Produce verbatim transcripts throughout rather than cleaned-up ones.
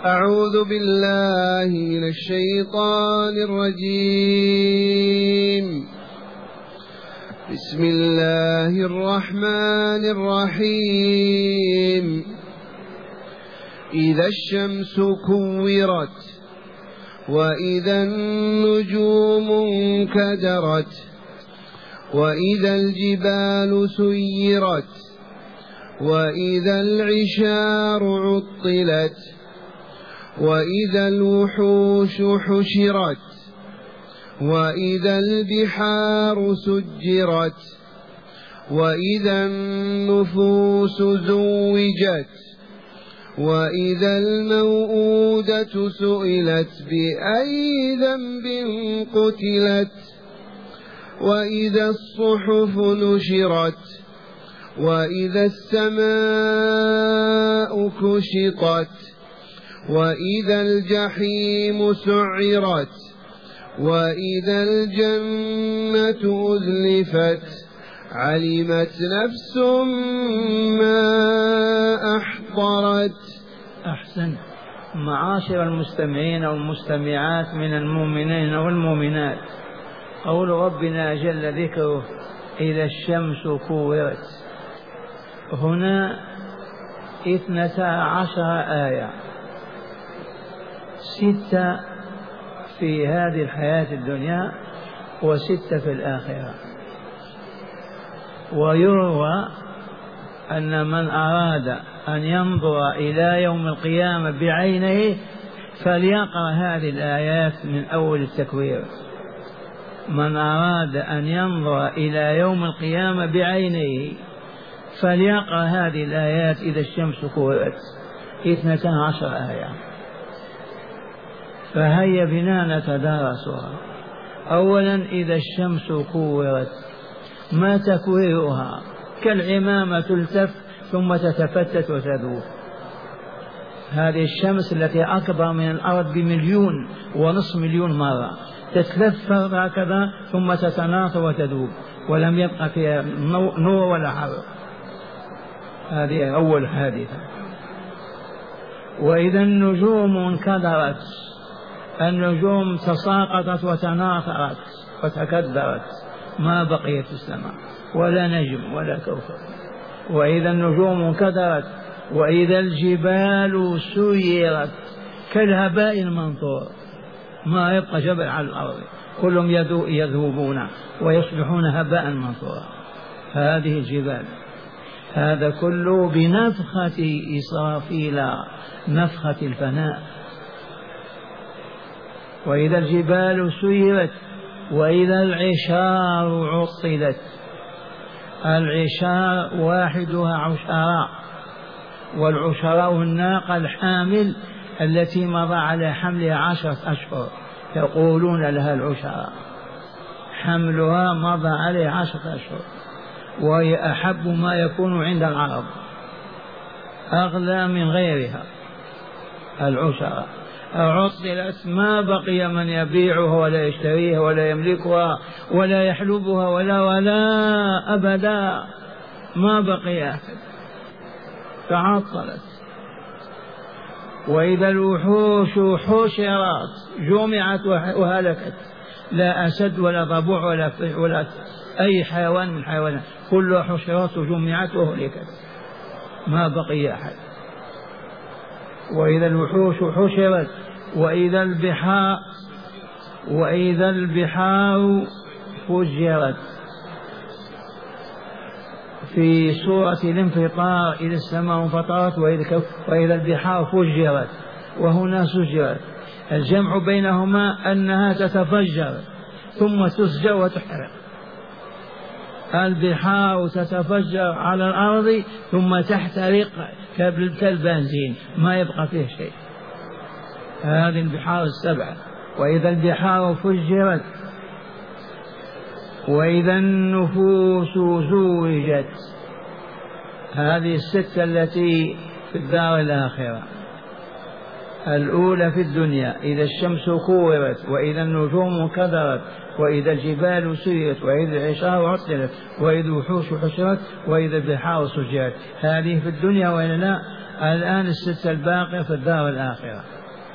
أعوذ بالله من الشيطان الرجيم. بسم الله الرحمن الرحيم. إذا الشمس كورت وإذا النجوم انكدرت وإذا الجبال سيرت وإذا العشار عطلت وإذا الوحوش حشرت وإذا البحار سجرت وإذا النفوس زوجت وإذا الموءودة سئلت بأي ذنب قتلت وإذا الصحف نشرت وإذا السماء كشطت وإذا الجحيم سعرت وإذا الجنة أزلفت علمت نفس ما أحضرت. أحسن. معاشر المستمعين والمستمعات من المؤمنين والمؤمنات، قول ربنا جل ذكره إذا الشمس كورت، هنا اثنتا عشر آية، ستة في هذه الحياة الدنيا وستة في الآخرة. ويروى أن من أراد أن ينظر إلى يوم القيامة بعينه فليقرأ هذه الآيات من أول التكوير. من أراد أن ينظر إلى يوم القيامة بعينه فليقرأ هذه الآيات إذا الشمس كورت، اثنتا عشر آية. فهيا بنا نتدارسها. أولا، إذا الشمس كورت، ما تكويرها؟ كالعمامة تلتف ثم تتفتت وتذوب. هذه الشمس التي أكبر من الأرض بمليون ونصف مليون مرة تتلف هكذا ثم تتناثر وتذوب ولم يبقى فيها نور ولا حر. هذه أول حادثة. وإذا النجوم انكدرت، النجوم تساقطت وتناثرت وتكدرت، ما بقيت السماء ولا نجم ولا كوكب. وإذا النجوم انكدرت وإذا الجبال سيرت كالهباء المنثور، ما يبقى جبل على الأرض، كلهم يذوبون ويصبحون هباء منثورا. هذه الجبال، هذا كله بنفخة إسرافيل، نفخة الفناء. وإذا الجبال سيرت وإذا العشار عطلت. العشار واحدها عشراء، والعشراء الناقة الحامل التي مضى على حملها عشرة أشهر، يقولون لها العشراء، حملها مضى عليه عشرة أشهر، وهي أحب ما يكون عند العرب، أغلى من غيرها. العشراء عطلت، ما بقي من يبيعها ولا يشتريها ولا يملكها ولا يحلبها ولا ولا أبدا، ما بقي أحد، تعطلت. وإذا الوحوش حشرت، جمعت وهلكت، لا أسد ولا ضبع ولا ولا أي حيوان من الحيوانات، كلها حشرت وجمعت وهلكت، ما بقي أحد. وإذا الوحوش حشرت وإذا البحار وإذا البحار فجرت. في سورة الانفطار إذا السماء انفطرت وإذا البحار فجرت، وهنا سجرت. الجمع بينهما أنها تتفجر ثم تسجر وتحرق. البحار تتفجر على الأرض ثم تحترق كالبنزين، ما يبقى فيه شيء. هذه البحار السبعة. وإذا البحار فجرت وإذا النفوس زوجت. هذه الستة التي في الدار الآخرة. الأولى في الدنيا إذا الشمس كورت وإذا النجوم كدرت وإذا الجبال سيرت وإذا العشار عطلت وإذا الوحوش حشرت وإذا البحار سجرت. هذه في الدنيا وإلا لا؟ الآن الستة الباقية في الدار الآخرة.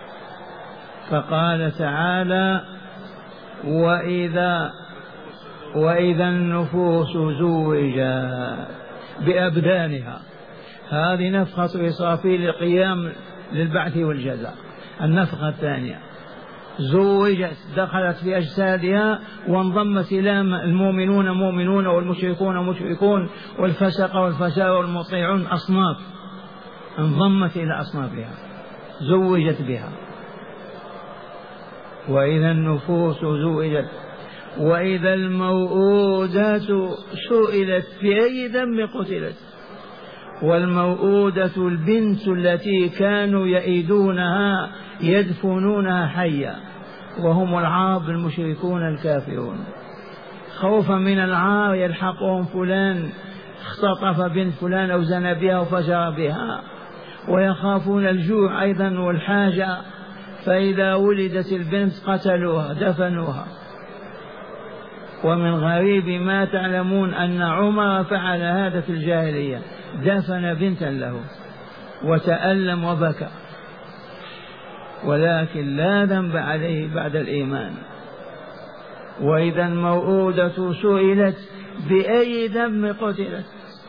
فقال تعالى وإذا وإذا النفوس زوجت بأبدانها. هذه نفخة إسرافيل القيام للبعث والجزاء. النفخة الثانية زوجت، دخلت في أجسادها وانضمت إلى المؤمنون مؤمنون والمشركون مشركون والفسق والفساق والمطيعون أصناف، انضمت إلى أصنافها زوجت بها. وإذا النفوس زوجت وإذا الموءودة سئلت بأي ذنب قتلت. والموءودة البنت التي كانوا يئيدونها يدفنونها حية، وهم العرب المشركون الكافرون، خوفا من العار يلحقهم فلان اختطف بنت فلان أو زنى بها وفجر بها، ويخافون الجوع أيضا والحاجة، فإذا ولدت البنت قتلوها دفنوها. ومن غريب ما تعلمون أن عمر فعل هذا في الجاهلية، دفن بنتا له وتألم وبكى، ولكن لا ذنب عليه بعد الإيمان. وإذا الموءودة سئلت بأي ذنب قتلت.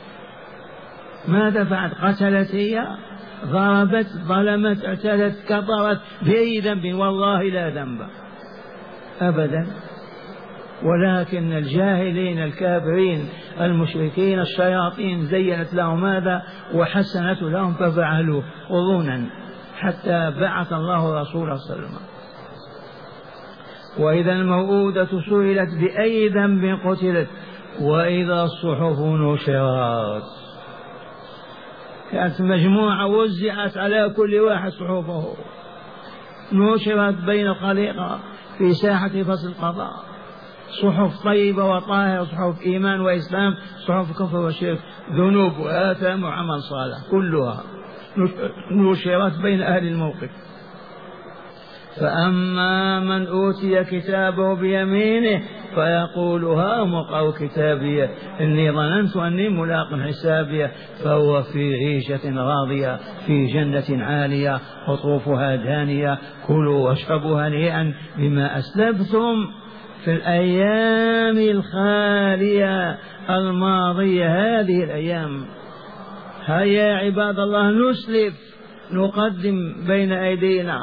ماذا فعلت؟ قتلت هي؟ ضربت ظلمت اعتدت كفرت بأي ذنب؟ والله لا ذنب أبدا. ولكن الجاهلين الكافرين المشركين الشياطين زينت لهم هذا وحسنت لهم ففعلوه ظنا حتى بعث الله رسوله صلى الله عليه وسلم. وإذا الموءودة سئلت بأي ذنب قتلت وإذا الصحف نشرت. كانت مجموعة وزعت على كل واحد صحفه، نشرت بين الخليقة في ساحة فصل القضاء، صحف طيبة وطاهرة، صحف إيمان وإسلام، صحف كفر وشرك، ذنوب وآثام وعمل صالح، كلها نشرت بين أهل الموقف. فأما من أوتي كتابه بيمينه فيقول هاؤم اقرءوا كتابيه إني ظننت أني ملاق حسابيه فهو في عيشة راضية في جنة عالية قطوفها دانية كلوا واشربوا هنيئا بما أسلفتم في الأيام الخالية الماضية. هذه الأيام هيا يا عباد الله نسلف نقدم بين أيدينا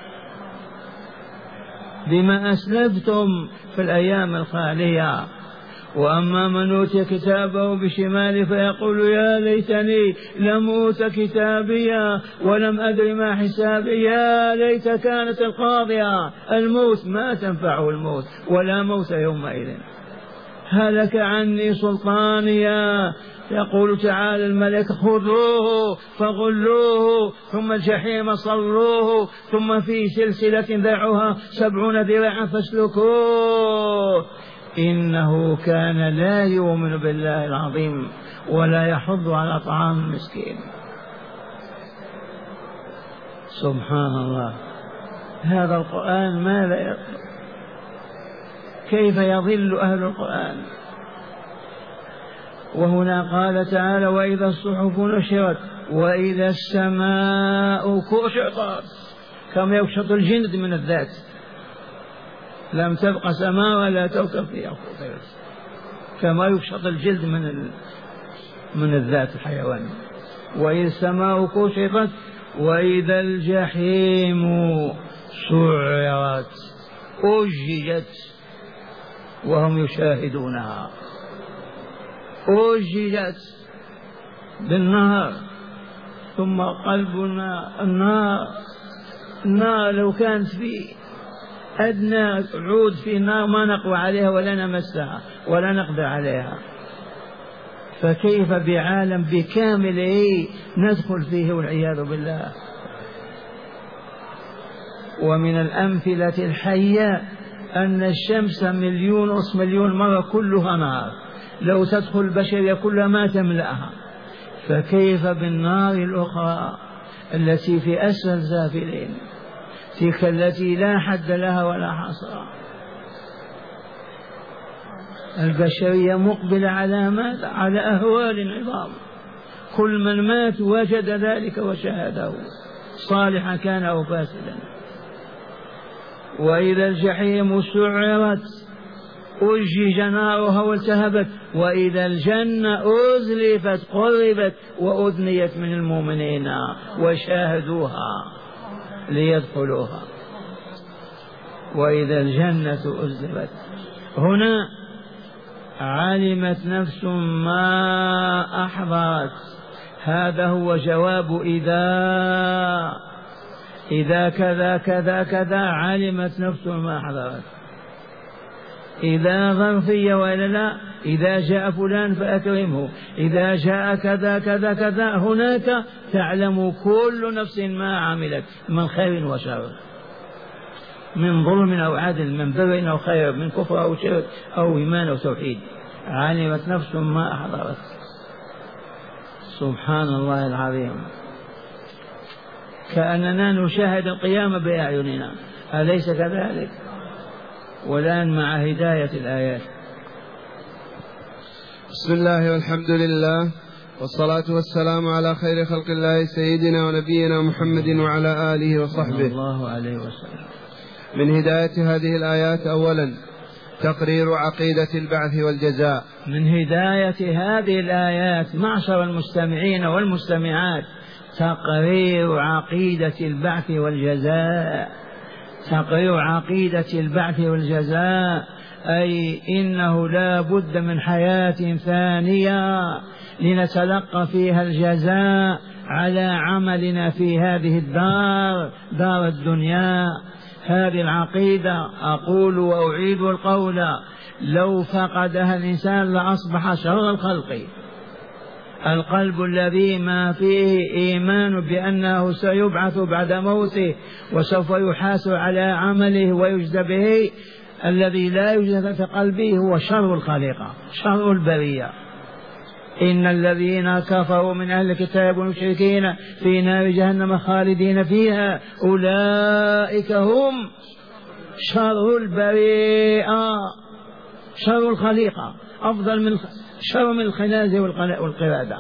بما أسلفتم في الأيام الخالية. وأما من أوتي كتابه بشماله فيقول يا ليتني لم أوت كتابيا ولم أدر ما حسابي، يا ليت كانت القاضية الموت، ما تنفعه الموت ولا موت يومئذ، هلك عني سلطانيا. يقول تعالى الملك خذوه فغلوه ثم الجحيم صلوه ثم في سلسلة ذرعها سبعون ذراعا فاسلكوه إنه كان لا يؤمن بالله العظيم ولا يحض على طعام المسكين. سبحان الله، هذا القرآن ماذا يطلع؟ كيف يضل أهل القرآن؟ وهنا قال تعالى وإذا الصحف نشرت وإذا السماء كشطت، كما يكشط الجلد من الذات، لم تبق سماء ولا كوكب فيها كما يكشط الجلد من من الذات الحيوانية. وإذا السماء كشطت وإذا الجحيم سعرت أججت وهم يشاهدونها، أججت بالنار ثم قلبنا النار. النار لو كانت في أدنى عود في النار ما نقوى عليها ولا نمسها ولا نقدر عليها، فكيف بعالم بكامله ندخل فيه والعياذ بالله. ومن الأمثلة الحية أن الشمس مليون ونصف مليون مرة كلها نار، لو تدخل البشرية كلها ما تملأها، فكيف بالنار الأخرى التي في أسفل سافلين، تلك التي لا حد لها ولا حصر. البشرية مقبلة على ماذا؟ على أهوال عظام، كل من مات وجد ذلك وشاهده، صالحا كان أو فاسدا. وإذا الجحيم سعرت أجج نارها والتهبت، وإذا الجنة أزلفت قربت وأدنيت من المؤمنين وشاهدوها ليدخلوها. وإذا الجنة أزلفت، هنا علمت نفس ما أحضرت. هذا هو جواب إذا إذا كذا كذا كذا علمت نفس ما أحضرت. إذا ظرفية وإلا لا، إذا جاء فلان فأكرمه، إذا جاء كذا كذا كذا، هناك تعلم كل نفس ما عملت من خير وشر، من ظلم أو عدل، من بر أو خير، من كفر أو شرك أو إيمان أو توحيد. علمت نفس ما أحضرت. سبحان الله العظيم، كأننا نشاهد القيامة بأعيننا، أليس كذلك؟ والآن مع هداية الآيات. بسم الله والحمد لله والصلاة والسلام على خير خلق الله سيدنا ونبينا محمد وعلى آله وصحبه الله عليه وسلم. من هداية هذه الآيات أولا تقرير عقيدة البعث والجزاء. من هداية هذه الآيات معشر المستمعين والمستمعات تقرير عقيدة البعث والجزاء. تقرير عقيدة البعث والجزاء، أي إنه لا بد من حياة ثانية لنتلقى فيها الجزاء على عملنا في هذه الدار، دار الدنيا. هذه العقيدة أقول وأعيد القول، لو فقدها الإنسان لأصبح شر الخلق. القلب الذي ما فيه إيمان بأنه سيبعث بعد موته وسوف يحاسب على عمله ويجزى به، الذي لا يوجد في قلبه هو شر الخليقة، شر البرية. إن الذين كفروا من أهل الكتاب والمشركين في نار جهنم خالدين فيها أولئك هم شر البريئة، شر الخليقة، أفضل من شر من الخنازير والقردة.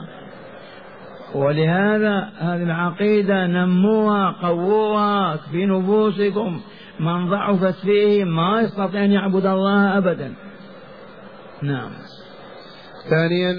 ولهذا هذه العقيدة نموها قووها في نفوسكم. من ضعفت فيه ما يستطيع أن يعبد الله أبدا. نعم. ثانيا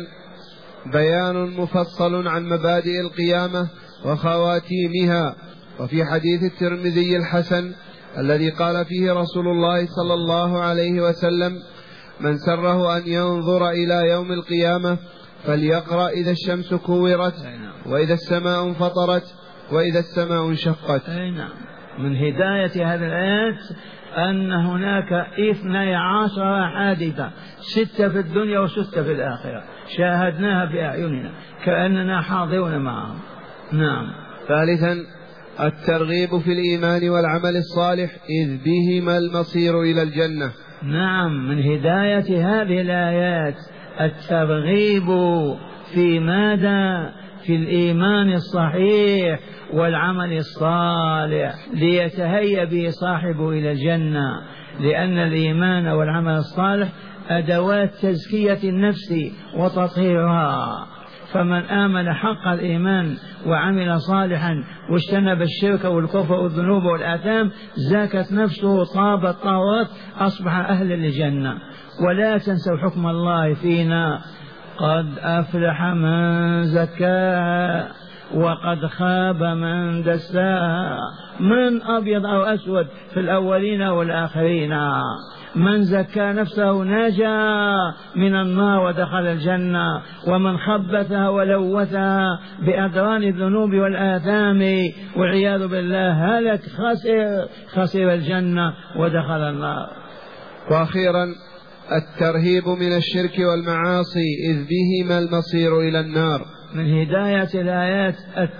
بيان مفصل عن مبادئ القيامة وخواتيمها. وفي حديث الترمذي الحسن الذي قال فيه رسول الله صلى الله عليه وسلم: من سره أن ينظر إلى يوم القيامة فليقرأ إذا الشمس كورت وإذا السماء انفطرت وإذا السماء انشقت. من هداية هذه الآيات أن هناك اثني عشر حادثة، ستة في الدنيا وستة في الآخرة، شاهدناها بأعيننا كأننا حاضرون معهم. نعم. ثالثا الترغيب في الإيمان والعمل الصالح إذ بهما المصير إلى الجنة. نعم. من هداية هذه الآيات الترغيب في ماذا؟ في الإيمان الصحيح والعمل الصالح ليتهيأ به صاحبه إلى الجنة، لأن الإيمان والعمل الصالح أدوات تزكية النفس وتطهيرها. فمن آمن حق الإيمان وعمل صالحا واجتنب الشرك والكفر والذنوب والآثام زكت نفسه، طابت طهرت، أصبح أهلا للجنة. ولا تنسوا حكم الله فينا: قد أفلح من زكاها وقد خاب من دساها. من أبيض أو أسود في الأولين والآخرين. من زكى نفسه نجا من النار ودخل الجنة، ومن خبثها ولوثها بأدران الذنوب والآثام والعياذ بالله هلك، خسر خسر الجنة ودخل النار. وأخيرا الترهيب من الشرك والمعاصي إذ بهما المصير إلى النار. من هداية الآيات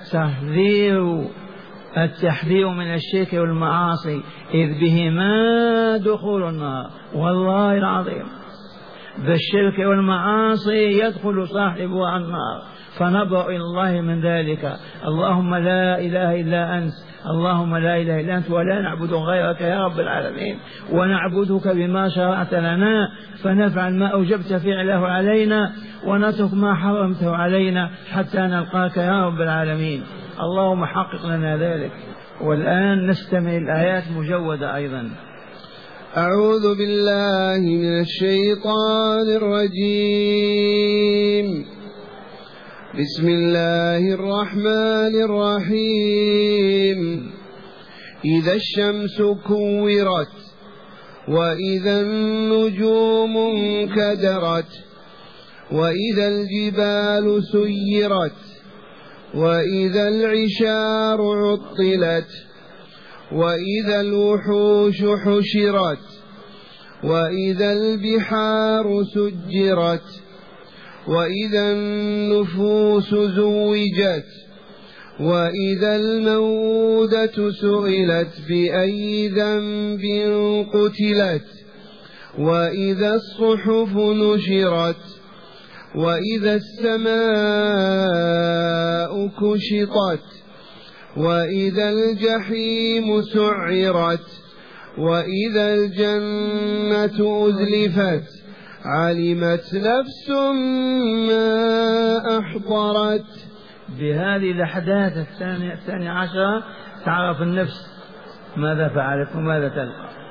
التحذير التحذير من الشرك والمعاصي إذ بهما دخول النار. والله العظيم بالشرك والمعاصي يدخل صاحبها النار، فنبرأ إلى الله من ذلك. اللهم لا إله إلا أنت، اللهم لا إله إلا أنت، ولا نعبد غيرك يا رب العالمين، ونعبدك بما شرعت لنا، فنفعل ما أوجبت فعله علينا ونترك ما حرمته علينا حتى نلقاك يا رب العالمين. اللهم حقق لنا ذلك. والآن نستمع الآيات مجودة أيضا. أعوذ بالله من الشيطان الرجيم. بسم الله الرحمن الرحيم. إذا الشمس كورت وإذا النجوم انكدرت وإذا الجبال سيرت وإذا العشار عطلت وإذا الوحوش حشرت وإذا البحار سجرت وإذا النفوس زوجت وإذا الموءودة سئلت بأي ذنب قتلت وإذا الصحف نشرت وإذا السماء كشطت وإذا الجحيم سعرت وإذا الجنة أزلفت علمت نفس ما أحضرت. بهذه الأحداث الثانية عشرة تعرف النفس ماذا فعلت وماذا تلقى.